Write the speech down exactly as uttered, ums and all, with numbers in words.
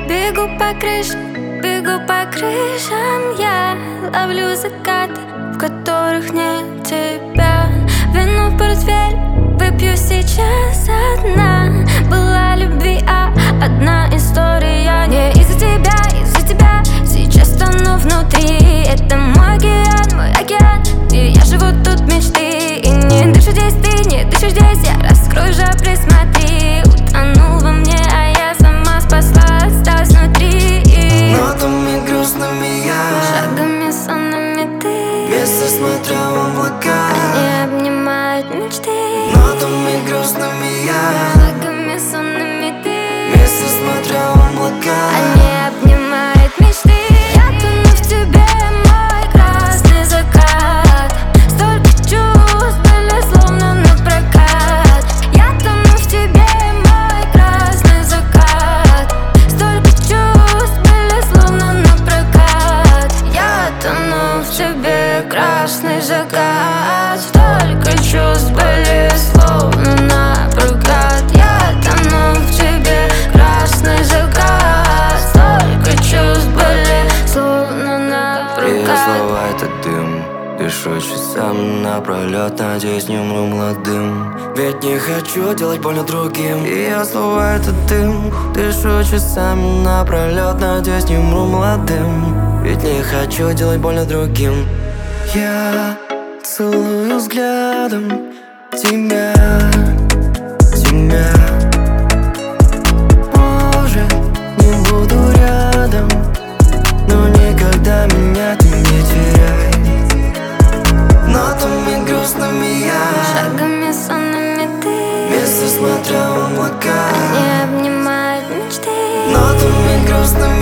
Бегу по крышам, бегу по крышам. Я ловлю закаты, в которых нет тебя. Вино в портфель выпью сейчас одна. Была любви, а одна история. Не из-за тебя, из-за тебя сейчас тону внутри. Это мой океан, мой океан, и я живу тут мечты. И не дышу здесь ты, не дышишь здесь я. Раскрой же, присмотри. Утонул во мне, а я сама спасла, осталась внутри. Нотами грустными я, шагами сонными ты. место смотрю в облака, они обнимают мечты. Нотами грустными я, шагами сонными ты. место смотрю в облака, они обнимают мечты. Я тону в тебе, мой красный закат. Столько чувств были словно напрокат. Я тону в тебе, мой красный закат. Столько чувств были словно напрокат. Я тону в тебе, красный закат. Столько чувств были словно напрокат. Я тону в тебе, красный закат. Столько чувств были словно и напрокат. слова — это дым. Дышу часами напролет, надеюсь, не умру молодым. Ведь не хочу делать больно другим. И я слова — это дым. Дышу часами напролет, надеюсь, не умру молодым. Ведь не хочу делать больно другим. Я целую взглядом тебя, тебя. Может, не буду рядом, но никогда меня ты не теряй. Нотами грустными я, шагами сонными ты. место смотрю в облака, они обнимают мечты. Нотами грустными